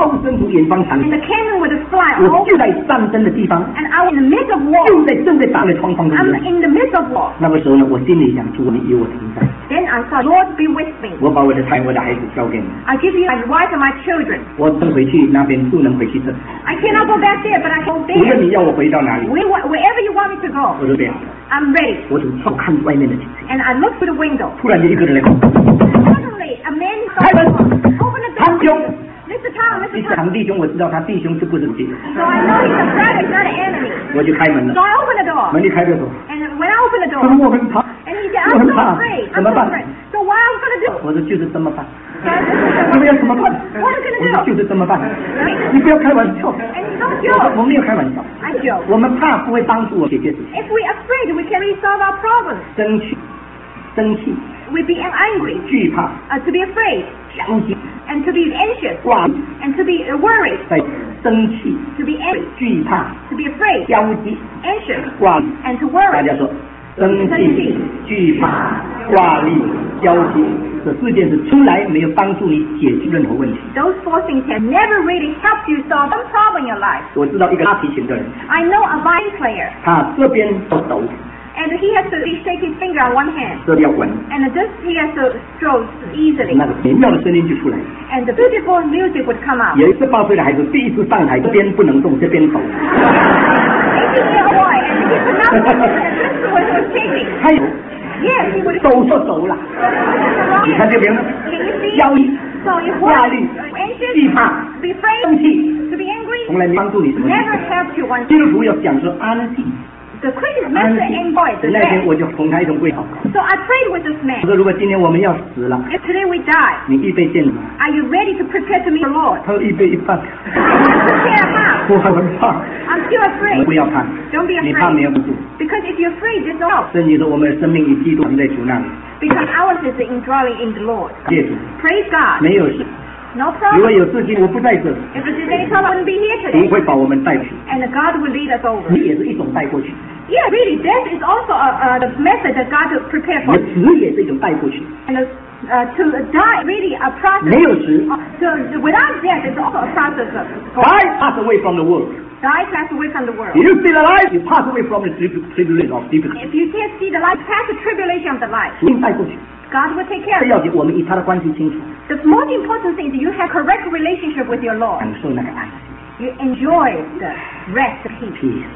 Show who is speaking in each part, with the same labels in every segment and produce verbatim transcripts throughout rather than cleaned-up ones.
Speaker 1: 炮声从远方传
Speaker 2: and
Speaker 1: 来，
Speaker 2: the cannon would fly
Speaker 1: 我
Speaker 2: over,
Speaker 1: 就在战争的地方，
Speaker 2: and I was in the midst of war.
Speaker 1: 就在正在打的创伤中
Speaker 2: I'm
Speaker 1: 间。
Speaker 2: in the midst of war.
Speaker 1: 那个时候呢，我心里想，主你与我同在，
Speaker 2: Then I thought, Lord, be with me.
Speaker 1: 我把我的太我的孩子交给你，
Speaker 2: I give you my wife and my children.
Speaker 1: 我能回去那边就能回去这，
Speaker 2: I cannot go back there, but I go
Speaker 1: 无论
Speaker 2: there.
Speaker 1: 你要我回到哪里，
Speaker 2: Where- Wherever you want me to go,
Speaker 1: 我都这样。
Speaker 2: I'm ready.
Speaker 1: 我从窗看外面的景象，
Speaker 2: And I look through the window.
Speaker 1: 突然间一个人来，
Speaker 2: Suddenly, a man
Speaker 1: Hey,
Speaker 2: saw
Speaker 1: man.
Speaker 2: me. Open the
Speaker 1: 堂
Speaker 2: door.
Speaker 1: 兄，
Speaker 2: Mister Tom,
Speaker 1: 一
Speaker 2: Mister Tom.
Speaker 1: 堂弟兄，我知道他弟兄是不是敌人，
Speaker 2: So I know he's a brother, he's not an enemy.
Speaker 1: 我就开门
Speaker 2: So
Speaker 1: 了，
Speaker 2: I open the door.
Speaker 1: 门一开就走，
Speaker 2: And when I open the
Speaker 1: 他说
Speaker 2: door,
Speaker 1: 我很怕，
Speaker 2: and he said,
Speaker 1: 我
Speaker 2: I'm
Speaker 1: 很
Speaker 2: so
Speaker 1: 怕，
Speaker 2: afraid.
Speaker 1: 怎
Speaker 2: I'm
Speaker 1: 么
Speaker 2: so
Speaker 1: 办？
Speaker 2: afraid. So what am I going to do?
Speaker 1: 我说就是这么办，
Speaker 2: So I said,
Speaker 1: 你们要怎么办？
Speaker 2: What are you
Speaker 1: 我
Speaker 2: going
Speaker 1: 说
Speaker 2: to
Speaker 1: 就
Speaker 2: do?
Speaker 1: 是这么办，你不要开玩笑，
Speaker 2: And he don't
Speaker 1: 我说我
Speaker 2: joke.
Speaker 1: 没有开玩笑，
Speaker 2: I joke.
Speaker 1: 我们怕不会帮助我解决事情，
Speaker 2: If we're afraid, we can resolve our problems.
Speaker 1: 生气，生气，
Speaker 2: We be angry,
Speaker 1: 惧怕，
Speaker 2: uh, to be afraid,
Speaker 1: 焦急，
Speaker 2: and to be anxious,
Speaker 1: 挂
Speaker 2: and to be uh, worried,
Speaker 1: 在生气、
Speaker 2: to be angry,
Speaker 1: 惧怕、
Speaker 2: to be afraid,
Speaker 1: 焦急、
Speaker 2: anxious,
Speaker 1: 挂。
Speaker 2: and to
Speaker 1: 大
Speaker 2: worry.
Speaker 1: 家说，生气、惧怕、挂虑、焦急，这四件事从来没有帮助你解决任何问题。
Speaker 2: Those four things have never really helped you solve some problem in your life.
Speaker 1: 我知道一个拉提琴的人，
Speaker 2: I know a violin player,
Speaker 1: 他这边都抖，
Speaker 2: and he has to shake his finger on one hand,
Speaker 1: 这边要稳，
Speaker 2: and this he has to stroke easily,
Speaker 1: 那个美妙的声音就出来。
Speaker 2: and the beautiful music would come out.
Speaker 1: 有一次八岁的孩子第一次上台，这边不能动，这边抖。
Speaker 2: eighteen-year-old boy, and he could not move, and this was was shaking.
Speaker 1: 他有
Speaker 2: Yes, he would.
Speaker 1: 抖就抖了。你看这边，
Speaker 2: Can you see?
Speaker 1: 焦虑、
Speaker 2: So if
Speaker 1: 挂
Speaker 2: one
Speaker 1: 虑、
Speaker 2: anxious,
Speaker 1: 惧怕、
Speaker 2: to be afraid,
Speaker 1: 生气，
Speaker 2: to be angry,
Speaker 1: 从来没帮助你什么。
Speaker 2: never helped you one.
Speaker 1: 基督徒要讲说安静，
Speaker 2: The Christian
Speaker 1: 安
Speaker 2: master
Speaker 1: 静
Speaker 2: envoy the。
Speaker 1: 那天
Speaker 2: best.
Speaker 1: 我就哄他一同跪祷告。
Speaker 2: So I prayed with this
Speaker 1: 我
Speaker 2: man.
Speaker 1: 说如果今天我们要死了，
Speaker 2: If today we die,
Speaker 1: 你预备见吗？
Speaker 2: are you ready to prepare to meet the Lord?
Speaker 1: 他说预备一半。
Speaker 2: Prepare how?
Speaker 1: 我很怕。
Speaker 2: I'm still
Speaker 1: 我
Speaker 2: afraid.
Speaker 1: 不要怕，
Speaker 2: Don't be
Speaker 1: 你怕没
Speaker 2: afraid.
Speaker 1: 有帮助。
Speaker 2: Because if you're afraid, there's no help.
Speaker 1: 圣经说我们的生命与基督同在主那里，
Speaker 2: Because ours is the indwelling in the Lord.
Speaker 1: 谢主，
Speaker 2: Praise God.
Speaker 1: 没有事。
Speaker 2: No
Speaker 1: 如果
Speaker 2: problem.
Speaker 1: 有事情我不在这，
Speaker 2: If there's any trouble, I wouldn't be here
Speaker 1: 主
Speaker 2: today.
Speaker 1: 会把我们带去。
Speaker 2: And God will lead us over.
Speaker 1: 你也是一种带过去，
Speaker 2: Yeah, really, death is also a, a the method that God will prepare
Speaker 1: 你
Speaker 2: for
Speaker 1: 的
Speaker 2: us.
Speaker 1: 死也是一种带过去。
Speaker 2: And uh, uh, to die, really, a process.
Speaker 1: 没有死
Speaker 2: Uh, to, without death, it's also a process of
Speaker 1: ，die pass away from the world.
Speaker 2: die pass away from the world.
Speaker 1: If you still alive, you pass away from the trib- tribulation of difficulty.
Speaker 2: If you can't see the light, pass the tribulation of the light.
Speaker 1: 主带过去，
Speaker 2: God will take care
Speaker 1: 这
Speaker 2: of
Speaker 1: 要
Speaker 2: you.
Speaker 1: 紧，我们与他的关系清楚，
Speaker 2: The most important thing is you have correct relationship with your Lord.
Speaker 1: 感受那个安
Speaker 2: You enjoy the rest of peace.
Speaker 1: peace.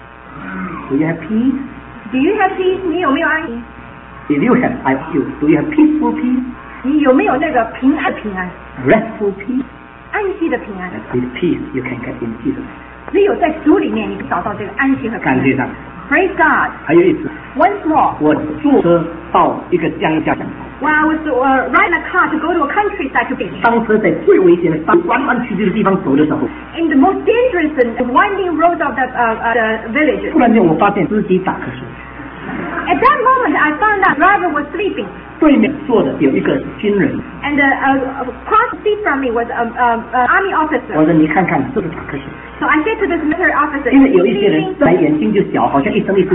Speaker 1: Do you have peace?
Speaker 2: Do you have peace? 你有没有安息？
Speaker 1: If you have, I ask you, do you have peaceful peace?
Speaker 2: 你有没有那个平安平安？
Speaker 1: Restful peace?
Speaker 2: 安息的平安？
Speaker 1: This peace you can get in Jesus.
Speaker 2: 只有在主里面，你找到这个安息和平安。
Speaker 1: 感谢他。
Speaker 2: Praise God.
Speaker 1: 还有一次，
Speaker 2: Once more,
Speaker 1: 我坐车到一个乡下，
Speaker 2: when I was uh, riding a car to go to a countryside to be,
Speaker 1: 当车在最危险的山弯弯曲曲的地方走的时候，
Speaker 2: in the most dangerous and winding roads of the, uh, uh, the village,
Speaker 1: 突然间我发现司机打瞌睡，
Speaker 2: at that moment I found out driver was sleeping,
Speaker 1: 对面坐的有一个军人，
Speaker 2: and uh, uh, across the seat from me was an uh, uh, army
Speaker 1: 我
Speaker 2: officer.
Speaker 1: 说你看看是不是打瞌睡？
Speaker 2: So I said to this military officer,
Speaker 1: 因为有一些
Speaker 2: sleeping?
Speaker 1: 人本来眼睛就小，好像一睁一只。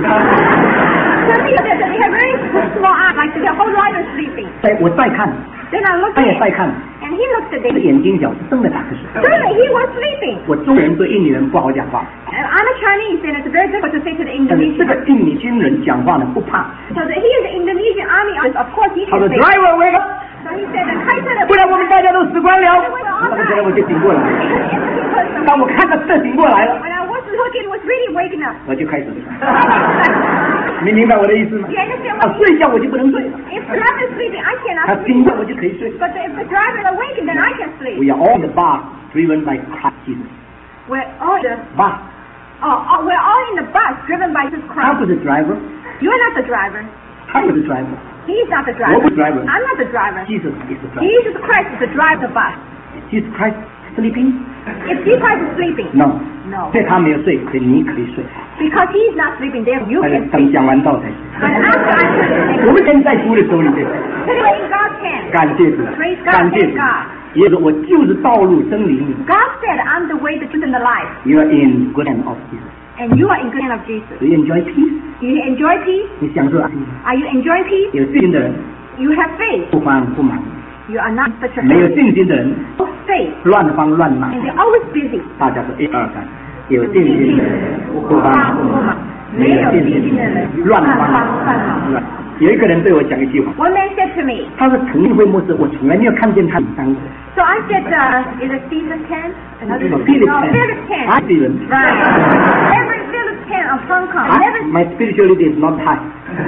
Speaker 2: Some people said they have very small eyes, like their whole life is sleeping.
Speaker 1: 再我再看，
Speaker 2: Then I looked
Speaker 1: 他
Speaker 2: at
Speaker 1: 也
Speaker 2: him,
Speaker 1: 在看，
Speaker 2: and he looked at
Speaker 1: 这个
Speaker 2: me.
Speaker 1: 眼睛小是真的打瞌睡。
Speaker 2: Suddenly he was sleeping.
Speaker 1: 我中国人对印尼人不好讲话，
Speaker 2: And I'm a Chinese, and it's very difficult to say to the
Speaker 1: 但是这
Speaker 2: Indonesian.
Speaker 1: 个印尼军人讲话呢不怕，
Speaker 2: So the, he is the Indonesian army officer. Of course, he
Speaker 1: 他
Speaker 2: can
Speaker 1: 说
Speaker 2: say.
Speaker 1: driver wake up，
Speaker 2: So he said, the Kaiser,
Speaker 1: 不然我们大家都死光了。那么现在我就醒过来，当我看到这醒过来了，
Speaker 2: when I was looking, he was really waking up.
Speaker 1: 我就开始了。你明白我的意思吗？
Speaker 2: You understand
Speaker 1: 啊
Speaker 2: what，
Speaker 1: 睡觉我就不能睡了，
Speaker 2: If driver is sleeping, I
Speaker 1: 他
Speaker 2: cannot
Speaker 1: 醒
Speaker 2: sleep.
Speaker 1: 着我就可以睡。
Speaker 2: But if the driver is awakened, then I can sleep.
Speaker 1: We are all in the bus driven by Christ Jesus.
Speaker 2: We're all the,
Speaker 1: Bus，
Speaker 2: oh, oh, we're all in the bus driven by Jesus
Speaker 1: 他
Speaker 2: Christ.
Speaker 1: 不是 driver，
Speaker 2: You're not the driver.
Speaker 1: 他不是 driver，
Speaker 2: He is not the
Speaker 1: 我
Speaker 2: driver.
Speaker 1: 不是 driver，
Speaker 2: I'm not the driver.
Speaker 1: Jesus is the driver.
Speaker 2: Jesus Christ is the driver of the bus.
Speaker 1: Jesus Christ sleeping?
Speaker 2: If Jesus Christ is sleeping,
Speaker 1: No，
Speaker 2: no.
Speaker 1: 所以他没有睡，所以你可以睡。
Speaker 2: Because he is not sleeping, therefore you
Speaker 1: 但是
Speaker 2: can
Speaker 1: 等
Speaker 2: sleep.
Speaker 1: 讲完道才
Speaker 2: But
Speaker 1: 睡。
Speaker 2: after I finish,
Speaker 1: 我们现在主的手里面，
Speaker 2: put it in God's hand.
Speaker 1: 感谢主
Speaker 2: Praise，God，
Speaker 1: 感谢
Speaker 2: thank
Speaker 1: 主
Speaker 2: God。
Speaker 1: 耶稣，我就是道路真理路。
Speaker 2: God said, I'm the way, the truth, and the life.
Speaker 1: You are in good hand of Jesus.
Speaker 2: And you are in good hand of Jesus.
Speaker 1: Do you enjoy peace?
Speaker 2: Do you enjoy peace?
Speaker 1: 你享受安息？
Speaker 2: Are you enjoying peace?
Speaker 1: 有信心的人
Speaker 2: You have faith.
Speaker 1: 不慌不忙，
Speaker 2: You are not such a
Speaker 1: 没有
Speaker 2: faith.
Speaker 1: 信心的人
Speaker 2: No faith.
Speaker 1: 乱方乱马，
Speaker 2: And they're always busy.
Speaker 1: 大家说一二三，有信心的人不帮不忙，没有信心的人乱方乱。有一个人对我讲一句话，
Speaker 2: One man said to me,
Speaker 1: 他说陈立辉牧师，我从来没有看见他紧张过。
Speaker 2: so I said, uh, is it season ten? Another
Speaker 1: No,
Speaker 2: season?
Speaker 1: Philip
Speaker 2: No,
Speaker 1: ten.
Speaker 2: Philip ten.
Speaker 1: I didn't.
Speaker 2: Right. Every Philip ten of Hong Kong.
Speaker 1: I,
Speaker 2: Never.
Speaker 1: my spirituality is not high.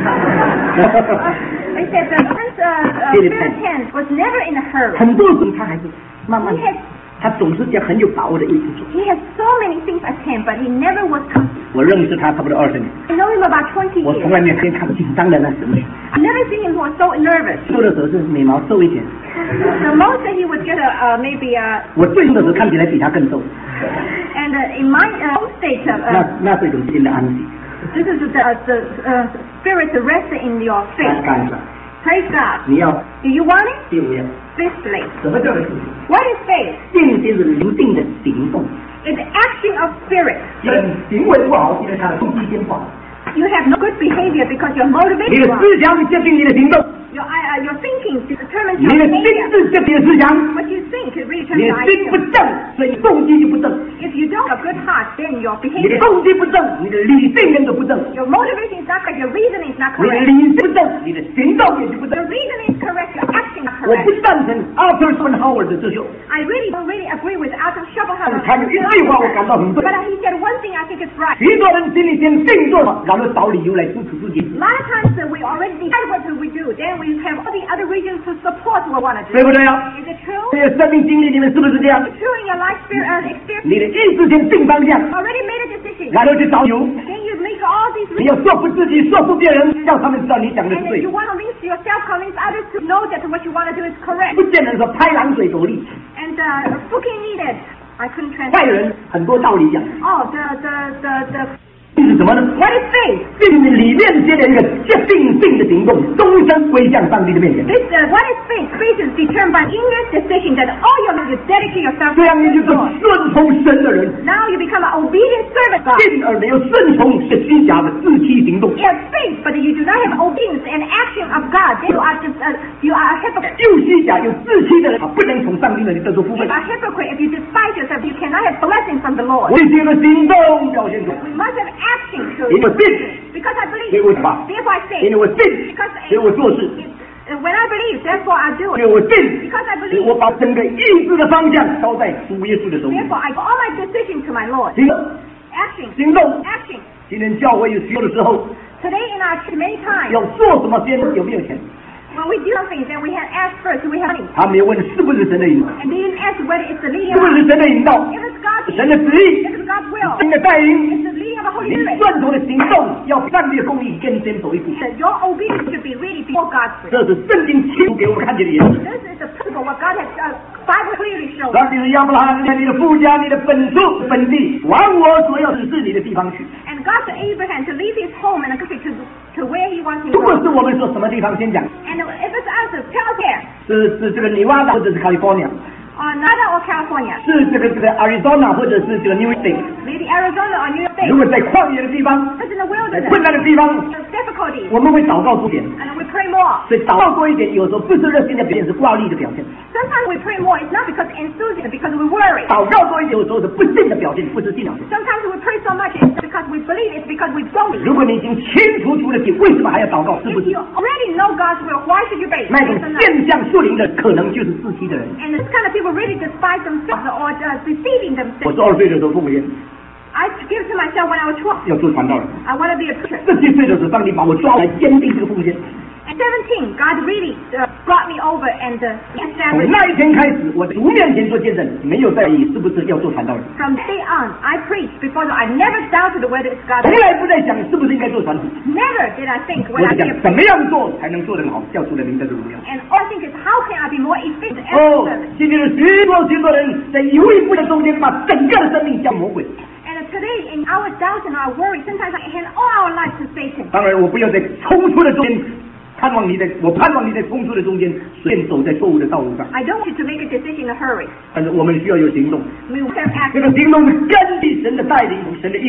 Speaker 2: They said that since uh, uh,
Speaker 1: Philip
Speaker 2: Philip ten was never in a hurry.
Speaker 1: 很多时候他还是慢慢
Speaker 2: He has
Speaker 1: 他总是讲很有把握的一直做。
Speaker 2: he has so many things at hand, but he never was confident.
Speaker 1: 我认识他差不多二十年，
Speaker 2: I know him about twenty
Speaker 1: 我
Speaker 2: years.
Speaker 1: 从来没有见他紧张的那什么。
Speaker 2: I've never seen him who was so nervous.
Speaker 1: 做的时候是眉毛皱一点，
Speaker 2: The most that he would get a uh, maybe uh,
Speaker 1: 我最近的时候看起来比他更皱，
Speaker 2: and uh, in my uh, home state of
Speaker 1: 那
Speaker 2: uh,
Speaker 1: 那是一种新的安息。
Speaker 2: this is the uh, the uh, spirit resting in your
Speaker 1: 干
Speaker 2: faith.
Speaker 1: 干的，
Speaker 2: Praise God.
Speaker 1: 你要
Speaker 2: Do you want it?
Speaker 1: 第五样，
Speaker 2: Fifthly,
Speaker 1: 什么叫信心？
Speaker 2: what is faith?
Speaker 1: 信心是灵性的行动，
Speaker 2: It's action of spirit.
Speaker 1: 人行为不好，因为他的动机先不好。
Speaker 2: You have no good behavior because your
Speaker 1: 你
Speaker 2: motivation
Speaker 1: 的
Speaker 2: wrong.
Speaker 1: 思想决定你的行动，
Speaker 2: Your uh, your thinking determines
Speaker 1: 你
Speaker 2: your
Speaker 1: 的心
Speaker 2: behavior.
Speaker 1: 智决定你的思想。
Speaker 2: What you think really
Speaker 1: 你
Speaker 2: determines
Speaker 1: 的
Speaker 2: your
Speaker 1: 心不
Speaker 2: action.
Speaker 1: 正，所以你动机就不正；
Speaker 2: If you don't have a good heart, then your
Speaker 1: 你的
Speaker 2: behavior,
Speaker 1: 动机不正，你的理性跟着不正；
Speaker 2: your motivation is not correct, your reasoning is not
Speaker 1: 你的
Speaker 2: correct.
Speaker 1: 理性不正，你的行动也就不正
Speaker 2: Your。reasoning is correct, your action is
Speaker 1: 我不
Speaker 2: correct.
Speaker 1: 赞成 Arthur Schopenhauer 的哲学，
Speaker 2: I really don't really agree with Arthur Schopenhauer.
Speaker 1: 他有一句话我感到很对
Speaker 2: But he said one thing I think is right.
Speaker 1: 许多人心里先定做了，然后找理由来支持自己，
Speaker 2: A lot of times uh, we already decide what we do, then we have all the other reasons to support what we want to
Speaker 1: 对
Speaker 2: do.
Speaker 1: 不对啊？
Speaker 2: Is it true?
Speaker 1: 这些生命经历里面是不是这样？
Speaker 2: True in your life spirit, uh, experience.
Speaker 1: 你的意识先定方向，
Speaker 2: Already made a decision.
Speaker 1: 然后去找理由，
Speaker 2: Then you make all these
Speaker 1: 你要
Speaker 2: reasons.
Speaker 1: 说服自己，说服别人，让他们知道你讲的是
Speaker 2: And
Speaker 1: 对
Speaker 2: then you
Speaker 1: 的。
Speaker 2: want to convince yourself, convince others to know that what you want to do is correct.
Speaker 1: 不见得说拍狼嘴斗力，
Speaker 2: And uh, fucking needed. I couldn't
Speaker 1: 坏
Speaker 2: translate.
Speaker 1: 人很多道理讲，
Speaker 2: Oh, the the the the.
Speaker 1: 这是什么呢？
Speaker 2: What is faith?
Speaker 1: 这是里面接了一个决定性的行动，终身归向上帝的面前。
Speaker 2: This uh, what is faith? Faith is determined by inner decision that all your life you dedicate yourself
Speaker 1: 这样你
Speaker 2: to
Speaker 1: 就是
Speaker 2: God.
Speaker 1: 顺从神的人，
Speaker 2: Now you become an obedient servant of God.
Speaker 1: 进而没有顺从是虚假的自欺行动。
Speaker 2: You have faith, but you do not have obedience and action of God. Then you are just uh, you are a hypocrite.
Speaker 1: 又虚假又自欺的人，啊，不能从上帝那里得到福
Speaker 2: You
Speaker 1: 分。
Speaker 2: are a hypocrite if you despise yourself. You cannot have blessing from the Lord.
Speaker 1: 我这个行动表现出来，
Speaker 2: We must have action to
Speaker 1: 因为我信，
Speaker 2: because I
Speaker 1: 所
Speaker 2: believe.
Speaker 1: 以我什么？
Speaker 2: Therefore I
Speaker 1: 因
Speaker 2: say.
Speaker 1: 为我信，
Speaker 2: Because
Speaker 1: 所以我做事。
Speaker 2: uh, when I believe, therefore I do
Speaker 1: 因
Speaker 2: it.
Speaker 1: 为我信，
Speaker 2: Because I
Speaker 1: 所以
Speaker 2: believe.
Speaker 1: 我把整个意志的方向交在主耶稣的手里。
Speaker 2: Therefore I give all my decision to my Lord.
Speaker 1: 行动，
Speaker 2: Action.
Speaker 1: 行动。
Speaker 2: Action.
Speaker 1: 今天教会有需要的时候，
Speaker 2: Today in our church, many times
Speaker 1: 要做什么先有没有钱？
Speaker 2: when we do something, then we have asked first, do we have money?
Speaker 1: 他没有问是不是神的引导，
Speaker 2: And they didn't ask whether it's the leading
Speaker 1: 是
Speaker 2: of
Speaker 1: 不是神的引导，
Speaker 2: If it's God's
Speaker 1: 神的旨
Speaker 2: if
Speaker 1: 意，
Speaker 2: it's God's will,
Speaker 1: 神的带领。
Speaker 2: it's the leading of the Holy
Speaker 1: 你
Speaker 2: Spirit.
Speaker 1: 顺从的行动要比上帝的公义更先走一步，
Speaker 2: That your obedience should be really before God's will.
Speaker 1: 这是圣经清楚给我们看见的原则。
Speaker 2: This is the principle what God has uh, Bible clearly shown.
Speaker 1: 上帝是亚伯拉罕，你的父家、你的本处、本地，往我所要指示你的地方去。
Speaker 2: And God to Abraham to leave his home and country to to where he wants him
Speaker 1: 如
Speaker 2: to
Speaker 1: 果
Speaker 2: go.
Speaker 1: 是我们说什么地方先讲，
Speaker 2: And if it's us, tell us where.
Speaker 1: 是是这个尼瓦达或者是 California，
Speaker 2: Uh, Nevada or California.
Speaker 1: 是这个这个 Arizona 或者是这个 New York。
Speaker 2: Maybe Arizona or New York
Speaker 1: 如
Speaker 2: State.
Speaker 1: 果在旷野的地方，
Speaker 2: It's in the
Speaker 1: 在
Speaker 2: wilderness.
Speaker 1: 困难的地方，
Speaker 2: There's difficulties.
Speaker 1: 我们会祷告多点。
Speaker 2: And we pray more.
Speaker 1: 所以祷告多一点，有时候不是热心的表现，是挂力的表现。
Speaker 2: Sometimes we pray more. It's not because enthusiasm, because we worry.
Speaker 1: 祷告多一点，有时候是不信的表现，不是信的表现。
Speaker 2: Sometimes we pray so much, it's because we believe, it's because we don't believe.
Speaker 1: 如果你已经清楚出了题，为什么还要祷告？是不
Speaker 2: If
Speaker 1: 是
Speaker 2: you？already know God's will, why should you pray?
Speaker 1: 那种
Speaker 2: Yes or no?
Speaker 1: 现象树林的，可能就是自欺的人。
Speaker 2: And this kind of people really despise themselves or uh, deceiving
Speaker 1: 我
Speaker 2: themselves.
Speaker 1: 十二岁的时候奉献，
Speaker 2: I give to myself when I was twelve.
Speaker 1: 要做传道人。
Speaker 2: I want to be a preacher.
Speaker 1: 十七岁的时候，上帝把我抓来坚定这个奉献。
Speaker 2: At seventeen, God really uh, brought me over and uh,
Speaker 1: 从
Speaker 2: established.
Speaker 1: 那一天开始，我在主面前做见证，没有在意是不是要做传道人，
Speaker 2: From day on, I preached before I never doubted whether it's God's
Speaker 1: 从
Speaker 2: will.
Speaker 1: 来不在想是不是应该做传道。
Speaker 2: Never did I think
Speaker 1: 我
Speaker 2: when I
Speaker 1: 是
Speaker 2: be
Speaker 1: 想
Speaker 2: a
Speaker 1: 怎
Speaker 2: preacher.
Speaker 1: 么样做才能做得更好，叫出的名字的荣耀。
Speaker 2: And all I think is how can I be more efficient as
Speaker 1: 哦
Speaker 2: a servant?
Speaker 1: 今天的许多许多人在犹豫不决中间，把整个的生命交魔鬼。
Speaker 2: And uh, today, in our doubts and our worry, sometimes I hand all our lives to Satan.
Speaker 1: 当然，我不要在冲突的中间盼望你在，我盼望你在冲突的中间随便走在错误的道路上。
Speaker 2: I don't want you to make a decision in a hurry.
Speaker 1: 但是我们需要有行动，
Speaker 2: We must have
Speaker 1: 这
Speaker 2: action.
Speaker 1: 个行动是根据神的带领、神的应许，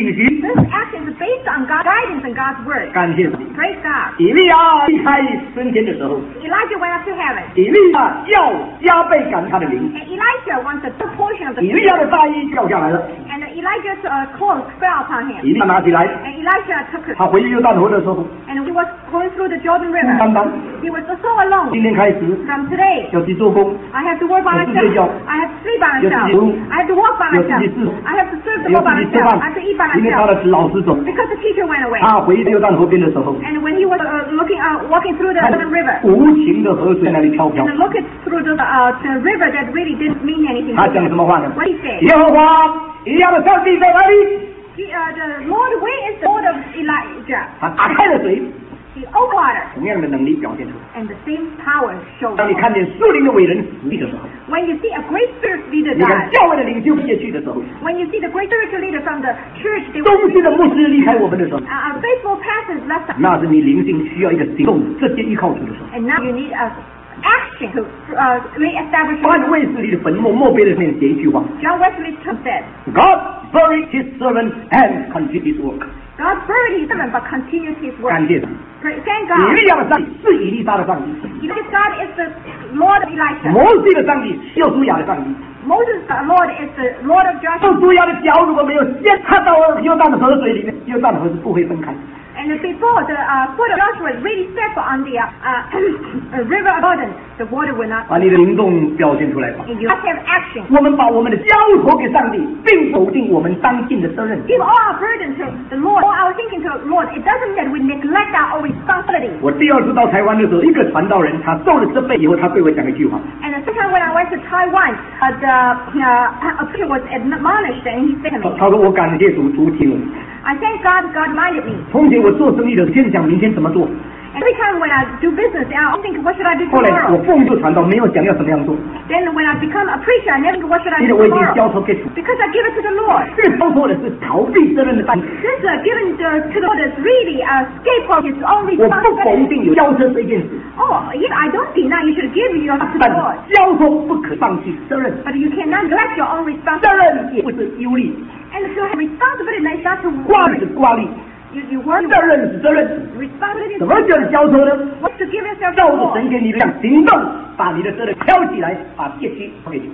Speaker 2: This action is based on God's guidance and God's word.
Speaker 1: 感谢神。
Speaker 2: Praise God.
Speaker 1: 以利亚离开升天的时候，
Speaker 2: Elijah went up to heaven.
Speaker 1: 以利亚要加倍感他的灵，
Speaker 2: And Elijah wants a good portion of the
Speaker 1: 以利亚的大衣掉下来了，
Speaker 2: And Elijah's uh, clothes fell upon him.
Speaker 1: 以利亚拿起来，
Speaker 2: And Elijah took it.
Speaker 1: 他回约旦河的时候，
Speaker 2: And he was going through the Jordan
Speaker 1: 孤
Speaker 2: River.
Speaker 1: 单单。
Speaker 2: He was so alone.
Speaker 1: 今天开始
Speaker 2: From today,
Speaker 1: 要去做工，
Speaker 2: I have to work by
Speaker 1: 有自己睡觉，
Speaker 2: myself. I have to sleep by
Speaker 1: 有自己
Speaker 2: myself.
Speaker 1: 走路，
Speaker 2: I have to walk by
Speaker 1: 有自己
Speaker 2: myself.
Speaker 1: 吃，
Speaker 2: I have to serve the
Speaker 1: 有
Speaker 2: Lord
Speaker 1: 自
Speaker 2: by
Speaker 1: 己吃
Speaker 2: myself.
Speaker 1: 饭
Speaker 2: I have to eat by，
Speaker 1: 因为他
Speaker 2: myself.
Speaker 1: 的老师走，
Speaker 2: Because the teacher went away.
Speaker 1: 他回约旦河边的时候，
Speaker 2: And when he was uh, looking, uh, walking through the
Speaker 1: 看
Speaker 2: Jordan River,
Speaker 1: 无情的河水在那里飘飘
Speaker 2: and， looking through the, uh, the river that really didn't mean anything.
Speaker 1: 他讲什么话呢？
Speaker 2: What he said?
Speaker 1: 耶和华以利亚的上帝在哪里？
Speaker 2: He, uh, the Lord, where is the Lord of Elijah?
Speaker 1: 他打开了水，
Speaker 2: He opened water,
Speaker 1: 同样的能力表现出来。
Speaker 2: and the same power showed.
Speaker 1: 当你看见树林的伟人死去的时候，
Speaker 2: When you see a great spiritual leader
Speaker 1: 你看
Speaker 2: die,
Speaker 1: 教会的领袖灭去的时候，
Speaker 2: when you see the great spiritual leader from the church, they
Speaker 1: 忠心的牧师离开我们的时候，
Speaker 2: uh, our faithful pastors left us,
Speaker 1: 那是你灵性需要一个行动，这些依靠主的时候。
Speaker 2: and now you need a action to uh, re-establish.
Speaker 1: 换卫斯理的坟墓墓碑的上面写一句话
Speaker 2: John Wesley said,
Speaker 1: ：God buried his servant and continued his work。
Speaker 2: God buried his servant but continued his work.
Speaker 1: 感谢神。
Speaker 2: Praise- Thank
Speaker 1: 以
Speaker 2: God.
Speaker 1: 利亚的上帝是以利沙的上帝，
Speaker 2: Because God is the Lord of Elijah.
Speaker 1: 摩西的上帝是约书亚的上帝。
Speaker 2: Moses, the Lord, is the Lord of
Speaker 1: 约
Speaker 2: Joshua.
Speaker 1: 书亚的脚如果没有先看到约旦的河水里面，约旦河是不会分开。
Speaker 2: And before the uh, foot of Joshua really stepped on the uh, uh, river of Jordan, the water will not.
Speaker 1: 把你的行动表现出来吧。
Speaker 2: And you must have action.
Speaker 1: 我们把我们的交托给上帝，并否定我们当尽的责任。
Speaker 2: Give all our burden to the Lord, all our thinking to the Lord. It doesn't mean that we neglect our own responsibility.
Speaker 1: 我第二次到台湾的时候，一个传道人，他受了这辈以后，他对我讲一句话。
Speaker 2: And the second time when I went to Taiwan, uh, the uh, a preacher was admonished, and he said to
Speaker 1: 他
Speaker 2: me,
Speaker 1: 他说我感谢主，主听我。
Speaker 2: I thank God, God minded me.
Speaker 1: 从前我做生意的，先想明天怎么做。
Speaker 2: Every time when I do business, I think, what should I do
Speaker 1: 后来我
Speaker 2: tomorrow?
Speaker 1: 奉就传道，没有想要怎么样做，
Speaker 2: Then when I become a preacher, I never think, what should I
Speaker 1: 因为
Speaker 2: do
Speaker 1: 我已经交
Speaker 2: tomorrow?
Speaker 1: 托给主。
Speaker 2: Because I give it to the Lord.
Speaker 1: 这个交托的是逃避责任的担。
Speaker 2: This uh, given to, to the Lord is really a scapegoat, his own
Speaker 1: 我不否
Speaker 2: responsibility.
Speaker 1: 定有交车这件事，
Speaker 2: Oh, yes, I don't deny you should give yourself to the
Speaker 1: 但
Speaker 2: Lord.
Speaker 1: 交托不可放弃责任，
Speaker 2: But you cannot neglect your own
Speaker 1: 责
Speaker 2: responsibility.
Speaker 1: 任也不是忧虑，
Speaker 2: And to have responsibility is not to
Speaker 1: 挂
Speaker 2: worry.
Speaker 1: 虑是挂虑，
Speaker 2: You, you worry.
Speaker 1: 责任是责任。
Speaker 2: Responsibility
Speaker 1: 怎
Speaker 2: is
Speaker 1: 么叫做交托呢？
Speaker 2: what to give yourself to
Speaker 1: 照
Speaker 2: the
Speaker 1: 着
Speaker 2: Lord.
Speaker 1: 神给你的行动，把你的责任挑起来，把业绩交给主。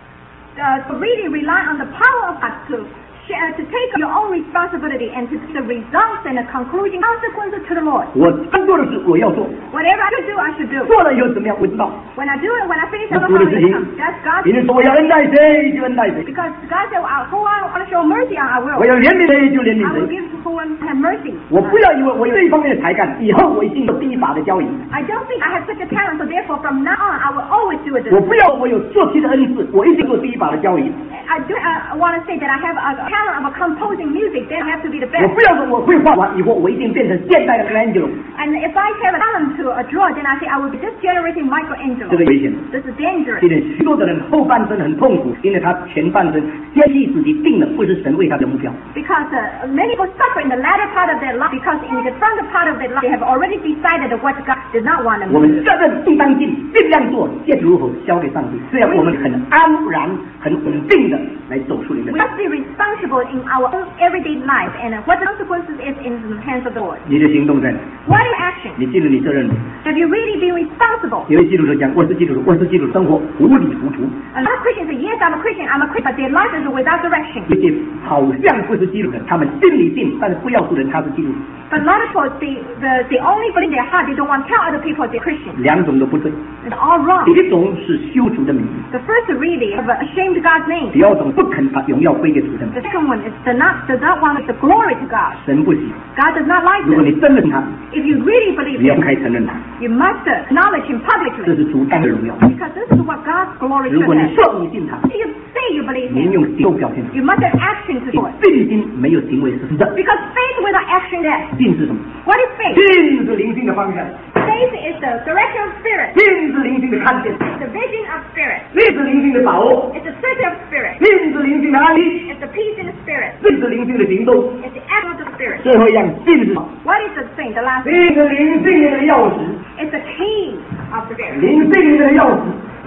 Speaker 2: Uh, to really rely on the power of God to share, to take your own responsibility and to the results and the conclusion consequences to the Lord.
Speaker 1: 我该做的事我要做，
Speaker 2: Whatever I should do, I should do.
Speaker 1: 做了以后怎么样我知道。
Speaker 2: When I do it, when I finish, I
Speaker 1: 那
Speaker 2: know
Speaker 1: 主
Speaker 2: how
Speaker 1: 的
Speaker 2: it
Speaker 1: 事情
Speaker 2: comes. That's God's
Speaker 1: 别人说我要恩待谁就恩待谁，
Speaker 2: because God said, well, who I want to show mercy on, I
Speaker 1: 我
Speaker 2: will.
Speaker 1: 要怜悯谁就怜悯
Speaker 2: I will
Speaker 1: 谁。
Speaker 2: give to whom I have mercy.
Speaker 1: 我不要以为我有这一方面的才干，以后我一定有第一把的交椅。
Speaker 2: I don't think I have such a talent, so therefore from now on, I will always do it.
Speaker 1: 我不要我有作曲的恩赐，我一定做第一把的交椅。
Speaker 2: I do uh, want to say that I have a talent of composing music, then I have to be the
Speaker 1: 我
Speaker 2: best.
Speaker 1: 不要说我会画完以后，我一定变成现代的 Michelangelo，
Speaker 2: And if I have a talent to uh, draw, then I say I will be this generation
Speaker 1: 这
Speaker 2: Michelangelo.
Speaker 1: 个危险。
Speaker 2: This is dangerous.
Speaker 1: 今天许多的人后半生很痛苦，因为他前半生先立自己定了不是神为他的目标。
Speaker 2: Because uh, many people suffer in the latter part of their life because in the front part of their life they have already decided what God did not want them
Speaker 1: 我
Speaker 2: to
Speaker 1: 们
Speaker 2: do.
Speaker 1: 责任尽当尽，尽量做，业如何交给上帝。这样我们很安然、很稳定的来走出你的
Speaker 2: We。must be responsible in our own everyday life, and uh, what the consequences is in the hands of the Lord.
Speaker 1: 你的行动在哪？
Speaker 2: What is action?
Speaker 1: 你尽了你责任。
Speaker 2: Have you really been responsible?
Speaker 1: 有位基督徒讲，我是基督徒，我是基督徒，生活糊里糊涂。
Speaker 2: A lot of Christians say, yes, I'm a Christian, I'm a Christian, but their life is without direction.
Speaker 1: 有些好像不是基督徒，他们心里信，但是不要诉人他是基督徒，
Speaker 2: But a lot of people, they, the, they only believe in their heart, they don't want to tell other people they're Christian.
Speaker 1: 两种都不对。
Speaker 2: It's all wrong.
Speaker 1: 第一种是羞主的名，
Speaker 2: The first is really have ashamed God's name.
Speaker 1: 第二种不肯把荣耀归给主的名。
Speaker 2: The second one is does not, does not want the glory to God.
Speaker 1: 神不喜欢。
Speaker 2: God does not like
Speaker 1: 如果
Speaker 2: this.
Speaker 1: 你真的信他，
Speaker 2: If you really believe
Speaker 1: 你要
Speaker 2: Him,
Speaker 1: 开承认他，
Speaker 2: you must acknowledge Him
Speaker 1: 这
Speaker 2: publicly.
Speaker 1: 是主当的荣耀。
Speaker 2: Because this is what God's glory
Speaker 1: 如
Speaker 2: should
Speaker 1: 果你
Speaker 2: have.
Speaker 1: 说你信他，
Speaker 2: If you say you believe
Speaker 1: 你
Speaker 2: Him,
Speaker 1: 用行动表现出
Speaker 2: you must have action to do it.
Speaker 1: 信心没有行为是死的。
Speaker 2: Because faith without action is dead.
Speaker 1: 信是什么？
Speaker 2: What is faith?
Speaker 1: 信是灵性的方向，
Speaker 2: Faith is the direction of spirit.
Speaker 1: 信是灵性的看见，
Speaker 2: It's the vision of spirit.
Speaker 1: 信是灵性的把握，
Speaker 2: It's the certainty of spirit.
Speaker 1: 信是灵性的安利，
Speaker 2: It's the peace in the spirit.
Speaker 1: 信是灵性的行动。
Speaker 2: It's the action of the spirit.
Speaker 1: 最后一样，信是什么？
Speaker 2: What is the thing? The last
Speaker 1: 信
Speaker 2: thing.
Speaker 1: 是灵性的钥匙，
Speaker 2: It's the key of the spirit.
Speaker 1: 灵性的钥匙。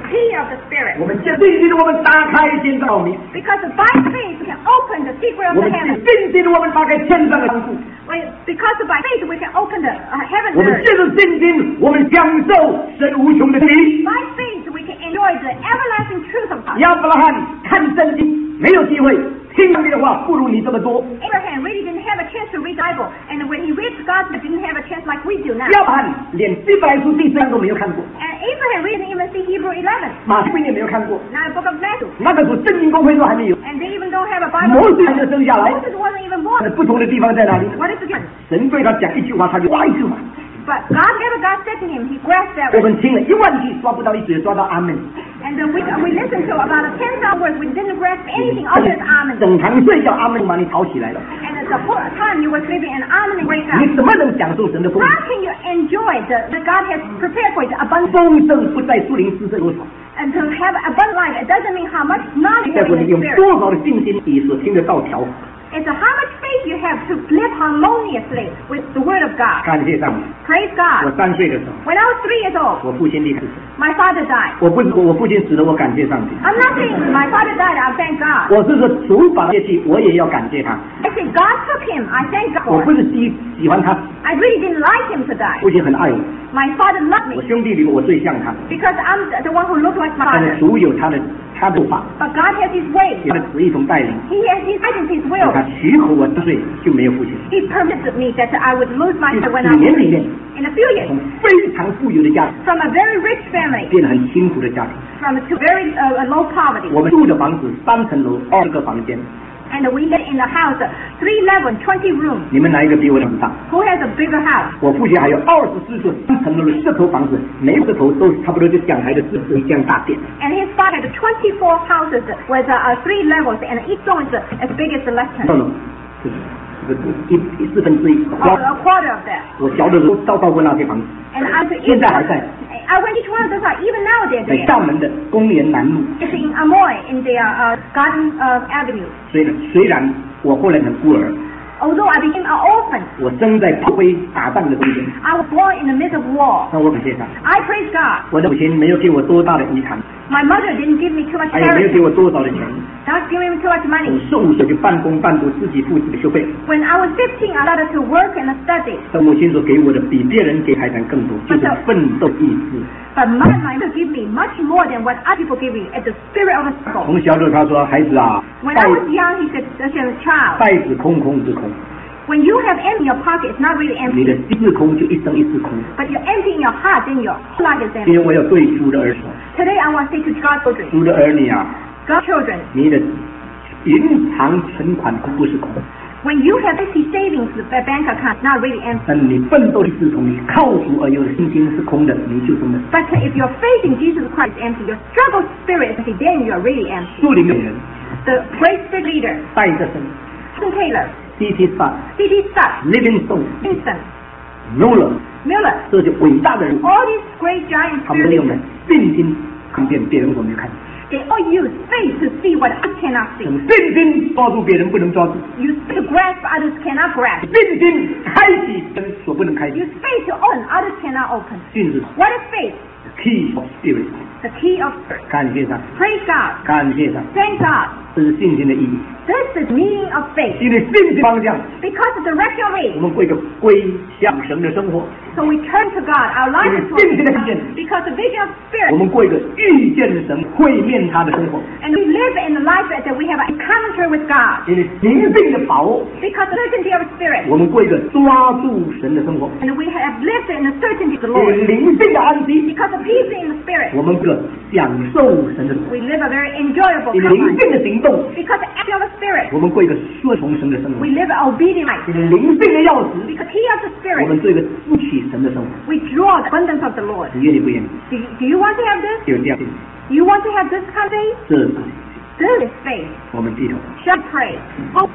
Speaker 2: key of the Spirit.
Speaker 1: 我们借信心，我们打开天上奥秘。
Speaker 2: Because by faith we can open the secret of
Speaker 1: 我
Speaker 2: the
Speaker 1: 们
Speaker 2: heavens.
Speaker 1: 借信心，我们打开天上的仓库。
Speaker 2: Because by faith we can open the uh, heaven
Speaker 1: 我们
Speaker 2: earth.
Speaker 1: 借着信心，我们享受神无穷的理。
Speaker 2: By faith we can enjoy the everlasting truth of God.
Speaker 1: 亚伯拉罕看圣经没有机会，听上帝的话不如你这么多。
Speaker 2: Abraham really didn't have a chance to read the Bible, and when he read God, he didn't have a chance like we do now.
Speaker 1: 亚伯拉罕连希伯来书第三都没有看过，
Speaker 2: And Abraham really didn't even see Hebrew eleven,
Speaker 1: 马太福音也没有看过，
Speaker 2: not the book of Matthew.
Speaker 1: 那个时候圣经公会都还没有，
Speaker 2: And they even don't have a
Speaker 1: 摩
Speaker 2: Bible.
Speaker 1: 西还没有生下来。
Speaker 2: Moses wasn't even
Speaker 1: 它
Speaker 2: born.
Speaker 1: 的不同的地方在哪里？
Speaker 2: What is the difference?
Speaker 1: 神对他讲一句话，他就哇一句话。
Speaker 2: But God, whatever God said to him, he grasped that
Speaker 1: 我
Speaker 2: word.
Speaker 1: 们听了一万句，抓不到一句，抓到阿门。
Speaker 2: And uh, we, we listened to about ten thousand words, we didn't grasp anything other than amen.
Speaker 1: 整堂睡觉，阿门把你吵起来了。
Speaker 2: And at the whole time you were sleeping, and amen wake
Speaker 1: 你
Speaker 2: up.
Speaker 1: 怎么能享受神的丰
Speaker 2: How can you enjoy the that God has prepared for you, the abundance?
Speaker 1: 丰盛不在树林施胜多少，
Speaker 2: And to have abundant life, it doesn't mean how much knowledge you
Speaker 1: 在
Speaker 2: have
Speaker 1: 乎你
Speaker 2: in the
Speaker 1: 用
Speaker 2: Spirit.
Speaker 1: 多少的信心，你所听得到调和。
Speaker 2: It's how much faith you have to live harmoniously with the Word of God.
Speaker 1: 感谢上帝。
Speaker 2: Praise
Speaker 1: 我
Speaker 2: God.
Speaker 1: 三岁的时候，
Speaker 2: When I was three years old,
Speaker 1: 我父亲离开世界。
Speaker 2: my father died.
Speaker 1: 我不是我父亲死了，我感谢上帝。
Speaker 2: I'm not saying my father died, I thank God.
Speaker 1: 我是说主把他接去，我也要感谢他。
Speaker 2: I say God took him, I thank
Speaker 1: 我
Speaker 2: God
Speaker 1: 不
Speaker 2: for it.
Speaker 1: 是喜喜欢他，
Speaker 2: I really didn't like him to die.
Speaker 1: 父亲很爱我，
Speaker 2: My father loved
Speaker 1: 我
Speaker 2: me
Speaker 1: 兄弟里面我最像他，
Speaker 2: because I'm the- the one who looked like my
Speaker 1: 但是
Speaker 2: father.
Speaker 1: 主有他的他的做法，
Speaker 2: But God has His way.
Speaker 1: 有他的旨意从带领，
Speaker 2: He has His guidance, His
Speaker 1: 让他
Speaker 2: will.
Speaker 1: 许可我三岁就没有父亲。
Speaker 2: He permitted me that I would lose my
Speaker 1: 就
Speaker 2: father when
Speaker 1: 几
Speaker 2: I
Speaker 1: 年
Speaker 2: was
Speaker 1: 里面，
Speaker 2: in a few years.
Speaker 1: 从非常富有的家庭
Speaker 2: From a very rich family,
Speaker 1: 变得很辛苦的家庭。
Speaker 2: from to very uh, low poverty.
Speaker 1: 我们住的房子三层楼，二十个房间。
Speaker 2: And we live in a house, uh, three levels, twenty rooms.
Speaker 1: 你们哪一个比我的大？
Speaker 2: Who has a bigger house?
Speaker 1: 我父亲还有二十四座三层楼的四头房子，每个头都差不多就讲台的四十这样大殿。
Speaker 2: And his father had twenty-four houses with uh, uh, three levels, and each one is uh, as big as the left
Speaker 1: no
Speaker 2: hand.
Speaker 1: no，就是这个一一四分之一。
Speaker 2: Or a quarter of that.
Speaker 1: 我小的时候照到过那些房子，
Speaker 2: And I went to
Speaker 1: 现
Speaker 2: each
Speaker 1: 在
Speaker 2: one,
Speaker 1: 还在，
Speaker 2: I went to each one of those, houses, even now they're
Speaker 1: 在
Speaker 2: there.
Speaker 1: 厦门的公园南路。
Speaker 2: It's in Amoy, in the uh, uh, Garden uh, Avenue.
Speaker 1: 虽然虽然我后来很孤儿，
Speaker 2: Although I became an orphan,
Speaker 1: 我生在炮灰打仗的中间，
Speaker 2: I was born in the midst of war.
Speaker 1: 那我感谢他。
Speaker 2: I praise God.
Speaker 1: 我的母亲没有给我多大的遗产，
Speaker 2: My mother didn't give me too much
Speaker 1: 还有没有给
Speaker 2: charity,
Speaker 1: 我多少的钱，
Speaker 2: not giving me too much
Speaker 1: 从
Speaker 2: money.
Speaker 1: 十五岁就半工半读，自己付自己的学费。
Speaker 2: When I was fifteen, I started to work and study.
Speaker 1: 但母亲所给我的比别人给还更多，就是奋斗意志。
Speaker 2: But my mother gave me much more than what other people give me at the spirit of a struggle.
Speaker 1: 从小的他说：“孩子啊，
Speaker 2: When
Speaker 1: 袋
Speaker 2: I was young, he said, as a child,
Speaker 1: 袋子空空是空，
Speaker 2: when you have empty in your pocket, it's not really
Speaker 1: 你的
Speaker 2: empty.
Speaker 1: 心是空，就一生一世空。
Speaker 2: But you're empty in your heart, then your life is
Speaker 1: 今
Speaker 2: empty.
Speaker 1: 天我要对主的儿女，
Speaker 2: Today I want to say to God's children,
Speaker 1: 主的儿女啊，
Speaker 2: God's children,
Speaker 1: 你的银行存款空不是空，
Speaker 2: when you have empty savings in the bank account, not really empty.
Speaker 1: 但你奋斗意志空，你靠主而有的信心是空的，你就真的
Speaker 2: But if your faith in Jesus Christ is empty, your struggle spirit is empty, then you're really empty.
Speaker 1: 树林的人
Speaker 2: The great spirit leader,
Speaker 1: 戴着身
Speaker 2: Hudson Taylor,
Speaker 1: ，C T Stark、
Speaker 2: C D Stuck,
Speaker 1: Livingstone、
Speaker 2: Vincent,
Speaker 1: Muller，
Speaker 2: Miller,
Speaker 1: 这些伟大的人，
Speaker 2: all these great giant
Speaker 1: 他们
Speaker 2: spirit
Speaker 1: 用的
Speaker 2: leaders,
Speaker 1: 信心看见别人所没有看见，
Speaker 2: they all use faith to see what others cannot see.
Speaker 1: 用信心抓住别人不能抓住，
Speaker 2: Use faith to grasp others cannot grasp.
Speaker 1: 信心开启人所不能开启。
Speaker 2: Use faith to open others cannot open.
Speaker 1: 信是
Speaker 2: What is faith?
Speaker 1: key of spirit，
Speaker 2: The key of spirit.
Speaker 1: 感谢上，
Speaker 2: Praise God.
Speaker 1: 感谢上，
Speaker 2: Thank God.
Speaker 1: 这是信心的意义。
Speaker 2: This is meaning of faith.
Speaker 1: 因为信心方向，
Speaker 2: Because the direction of
Speaker 1: 我
Speaker 2: faith.
Speaker 1: 们过一个归向神的生活；
Speaker 2: So we turn to God. Our life is
Speaker 1: 因为信心的看见，
Speaker 2: because the vision of
Speaker 1: 我
Speaker 2: spirit.
Speaker 1: 们过一个遇见神、会面他的生活。
Speaker 2: And we live in the life that we have an encounter with God.
Speaker 1: 因为灵性的把握，
Speaker 2: Because of the certainty of spirit.
Speaker 1: 我们过一个抓住神的生活；
Speaker 2: And we have lived in the certainty of the
Speaker 1: 因为
Speaker 2: Lord.
Speaker 1: 灵性的安息，
Speaker 2: Because of peace in the spirit.
Speaker 1: 我们过一个享受神的生活；
Speaker 2: We live a very enjoyable
Speaker 1: 因为灵
Speaker 2: life.
Speaker 1: 性的行动，
Speaker 2: Because of the action of the spirit.
Speaker 1: 我们过一个顺从神的生活；
Speaker 2: We live an obedient life.
Speaker 1: 因为灵性的钥匙，
Speaker 2: Because key of the
Speaker 1: 我
Speaker 2: spirit.
Speaker 1: 们做一个支取神的生活。
Speaker 2: We draw the abundance of the Lord.
Speaker 1: 你愿意不愿意？
Speaker 2: Do you, do you want to have this?
Speaker 1: 有这样信，
Speaker 2: You want to have this kind of faith?
Speaker 1: 这是
Speaker 2: This is faith.
Speaker 1: 我们低头。
Speaker 2: Shall we pray? Oh,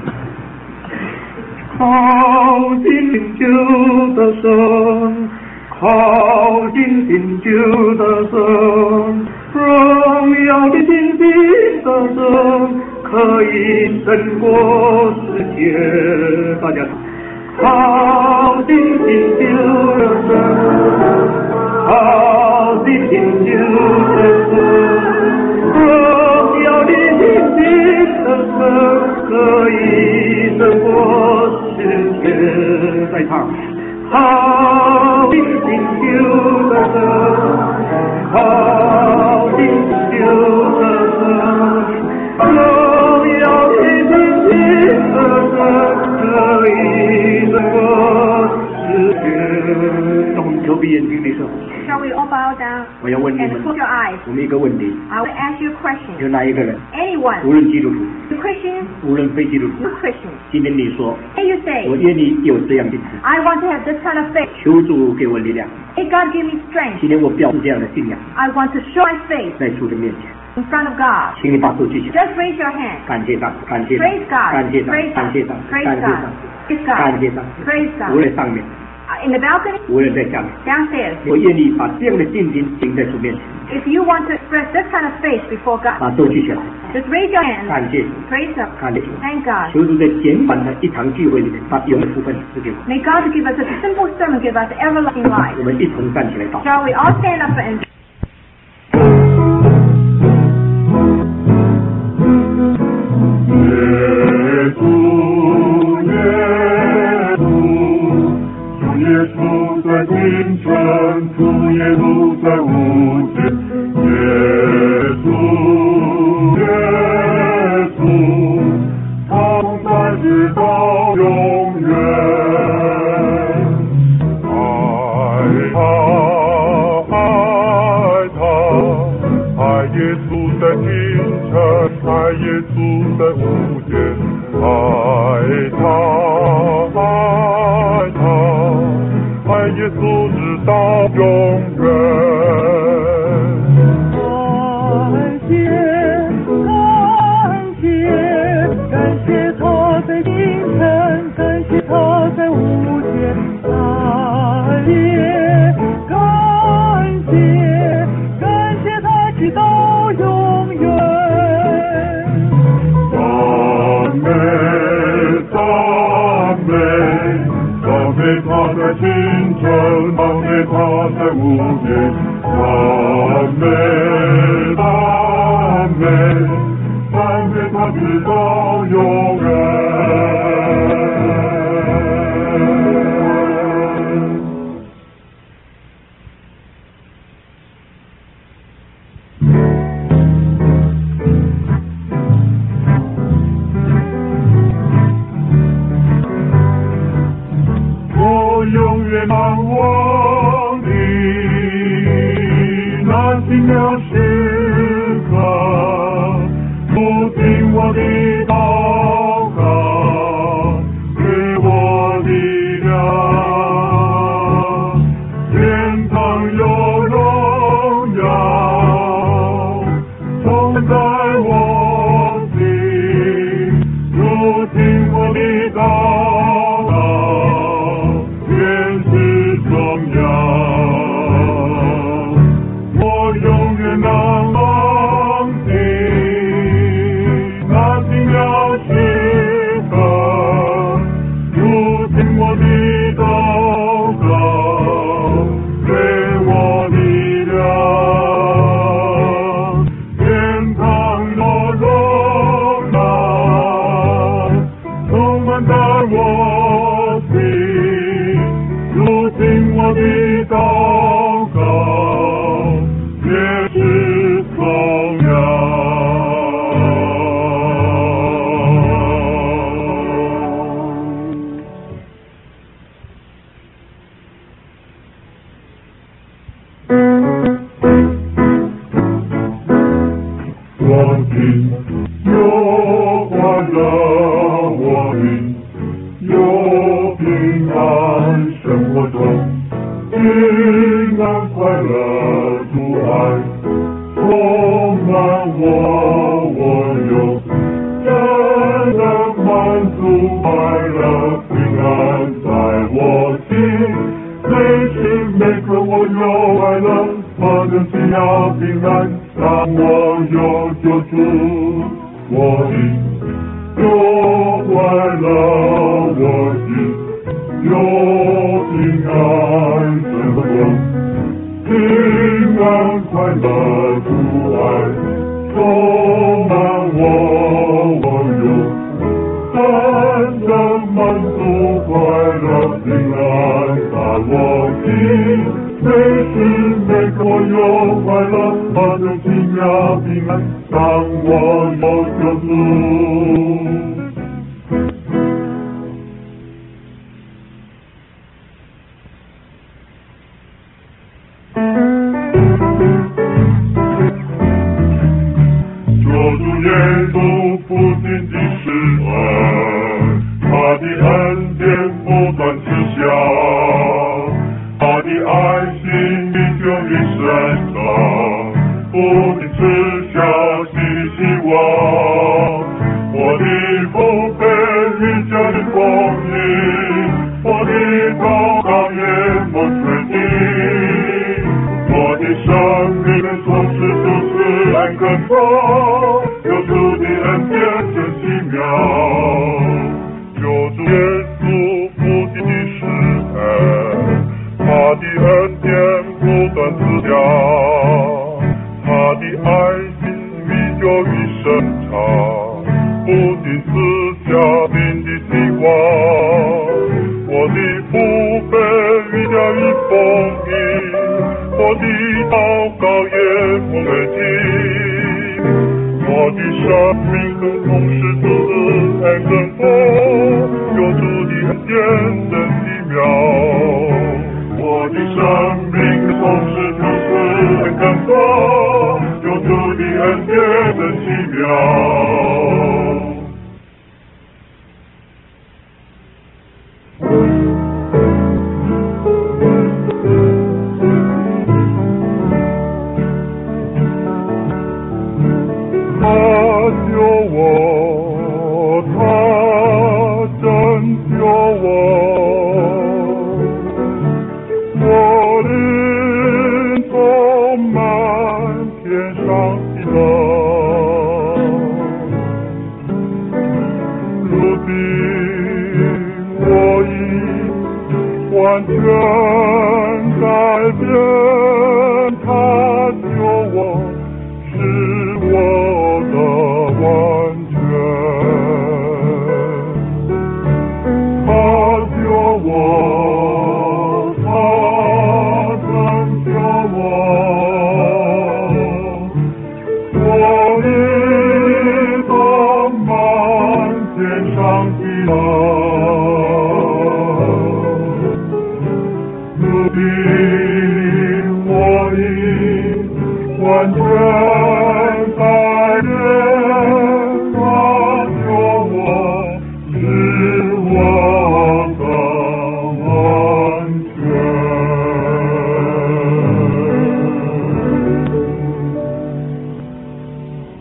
Speaker 1: 靠近救的神，靠近新救的神，荣耀的信心的神，可以胜过世界。大家靠近新救的神。 好的拯救的神，荣耀的信心的神，可以胜过世界。再唱，好的拯救的神，好的拯救的神，荣耀的信心的神，可以胜过世界。让我们求闭眼睛的时候。
Speaker 2: Shall we all bow down
Speaker 1: 我要问你
Speaker 2: and
Speaker 1: 们，
Speaker 2: close your eyes?
Speaker 1: 我们一个问题，
Speaker 2: I will ask you a question.
Speaker 1: 有哪一个人，
Speaker 2: Anyone,
Speaker 1: 无论基督徒，
Speaker 2: Christian,
Speaker 1: 无论非基督徒，
Speaker 2: no Christian,
Speaker 1: 今天你说，
Speaker 2: may you say,
Speaker 1: 我愿意有这样的信心，
Speaker 2: I want to have this kind of faith.
Speaker 1: 求主给我力量。
Speaker 2: May God give me strength.
Speaker 1: 今天我表示这样的信仰，
Speaker 2: I want to show my faith
Speaker 1: 在主的面前，
Speaker 2: in front of God.
Speaker 1: 请你把手举起来，
Speaker 2: Just raise your hand.
Speaker 1: 感谢上，感谢上，
Speaker 2: Praise God.
Speaker 1: 感谢上，
Speaker 2: Praise
Speaker 1: 感
Speaker 2: God.
Speaker 1: 谢上，
Speaker 2: Praise
Speaker 1: 感谢
Speaker 2: God.
Speaker 1: 上，
Speaker 2: Praise
Speaker 1: 感
Speaker 2: God.
Speaker 1: 谢上，
Speaker 2: Praise
Speaker 1: 无
Speaker 2: God.
Speaker 1: 论上面，
Speaker 2: Uh, In the balcony,
Speaker 1: 无论在下面，
Speaker 2: downstairs.
Speaker 1: 我愿意把这样的信心行在主面前，
Speaker 2: If you want to express this kind of faith before God,
Speaker 1: 把手举起来，
Speaker 2: just raise your hand.
Speaker 1: 感谢主，
Speaker 2: Praise Him.
Speaker 1: 感谢主。
Speaker 2: Thank God.
Speaker 1: 求主在简短的一场聚会里面，把永恒福分赐给我。
Speaker 2: May God give us a simple sermon, give us everlasting life.
Speaker 1: 我们一同站起来祷告。
Speaker 2: Shall we all stand up and
Speaker 3: 乐主爱充满我有真正满足快乐平安在我心，每时每刻我有快乐，满足奇妙平安让我有救赎。救主耶稣不仅仅是恩，他的恩典不断持效，他的爱心依旧于深长，不仅持效是希望。我的父辈与家的供应，我的祷告也不确定，我的生命从始就是爱跟风，救主的恩典真奇妙。救主耶稣不仅仅是爱，他的恩典不断持效，他的爱心依旧于深长，不仅赐下新的希望。我的父辈与家与丰盈，我的祷告也不美尽，我的生命更同时独自爱跟风，救主的恩典真奇妙。我的生命同时独自爱跟风，救主的恩典真奇妙。他救我，他拯救我，我灵充满天上喜乐，如今我已完全改变，他救我是我的完全，他救我，他拯救我，我已充满天上喜乐，如今我已完全改变，他救我是我的完全。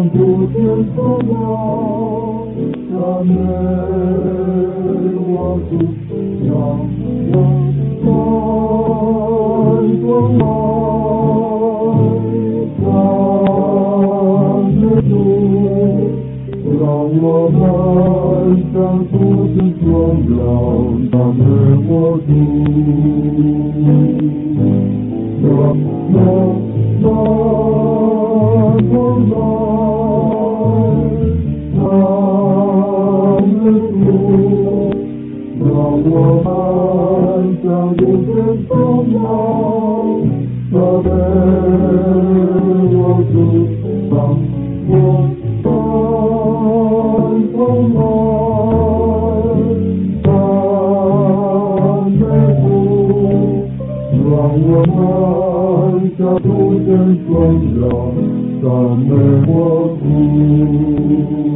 Speaker 3: 不见所望，赞美我主，让我满风来，赞美主，让我们向主的荣耀，赞美我主，让我满风来，赞美主，让我们向主的荣耀，赞美我主，让我满风来，赞美主，让我们向主的荣耀，赞美我主。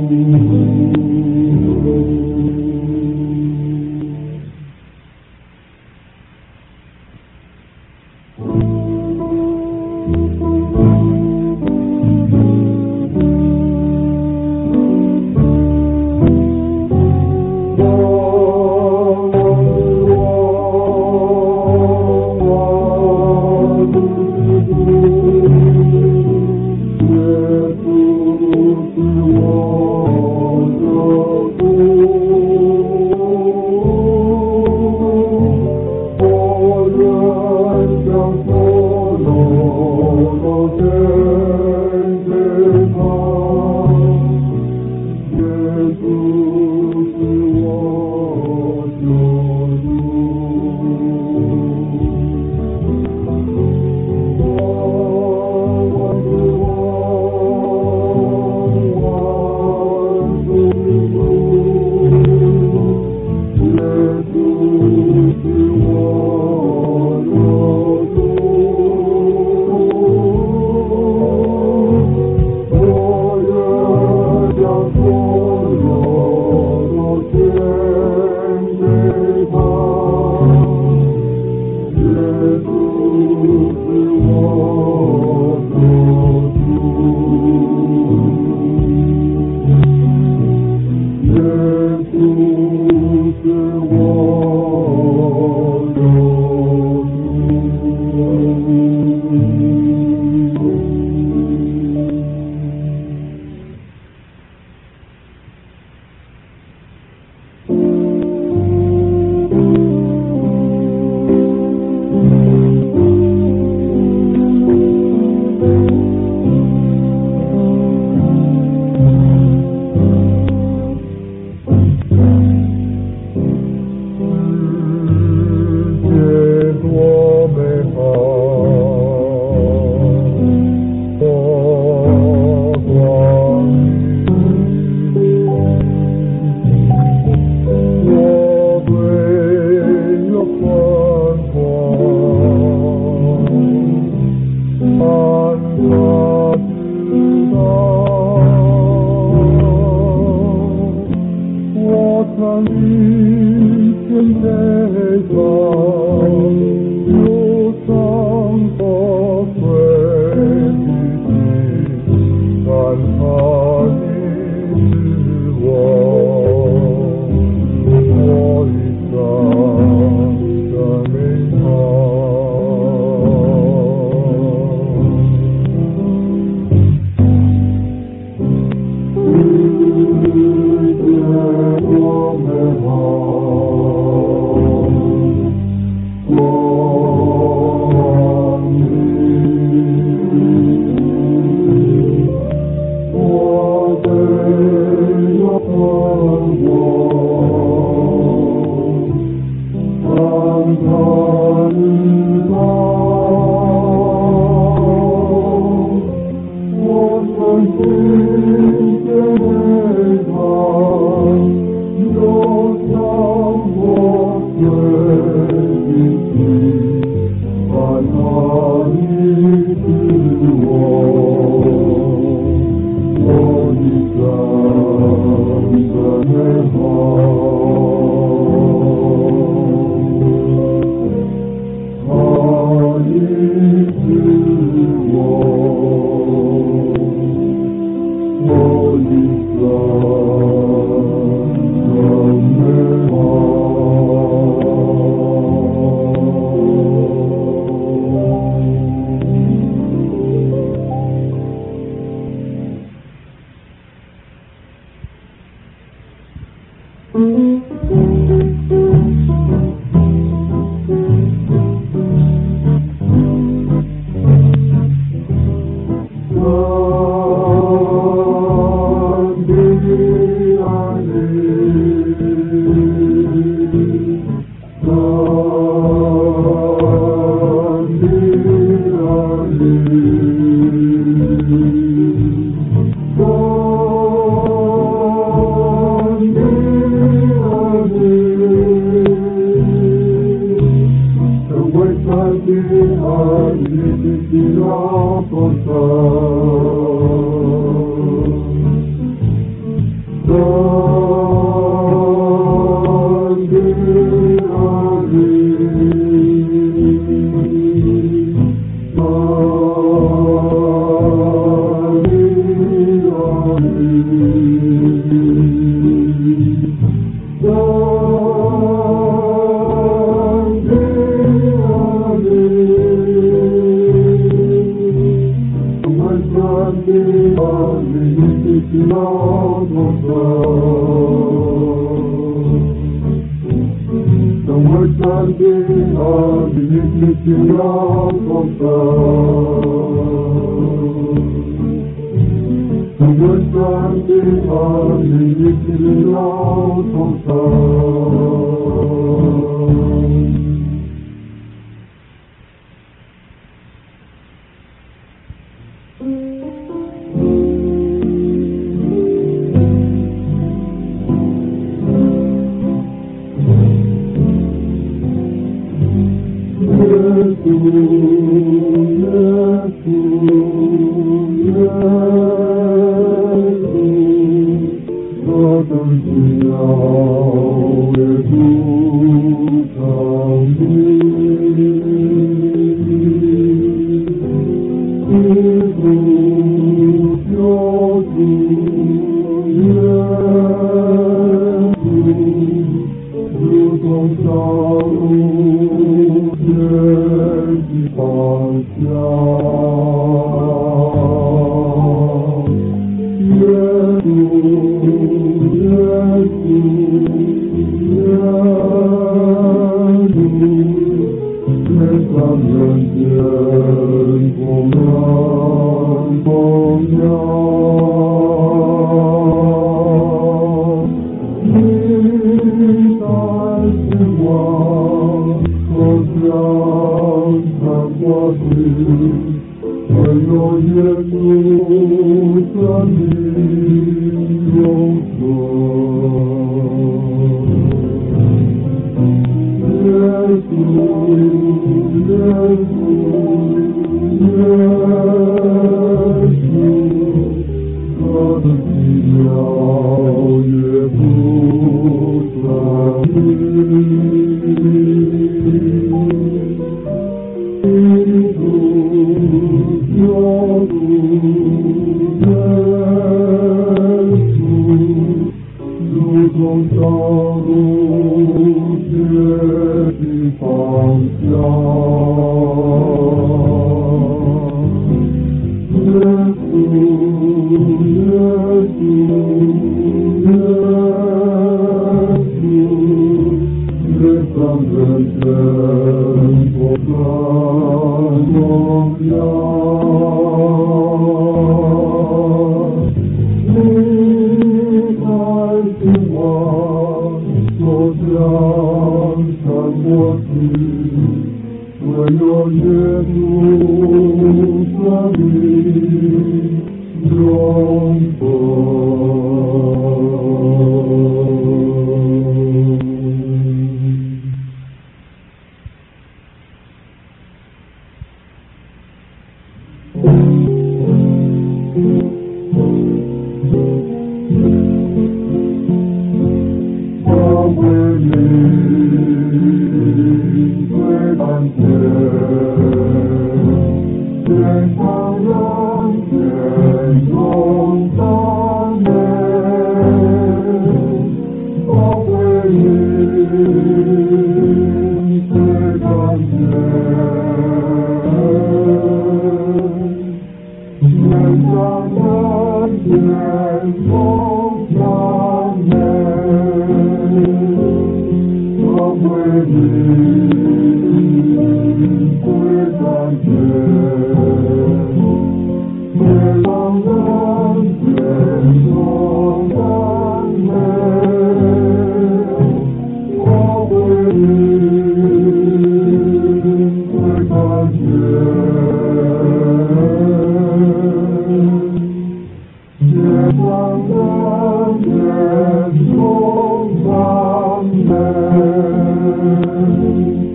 Speaker 3: Amen.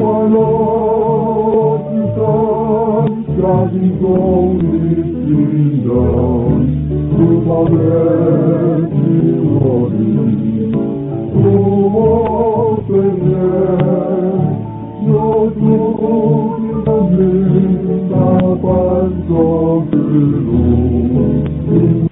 Speaker 3: 快乐之神，家庭中的亲人，不怕别离我离，祝我岁月有主的命，打翻所之路。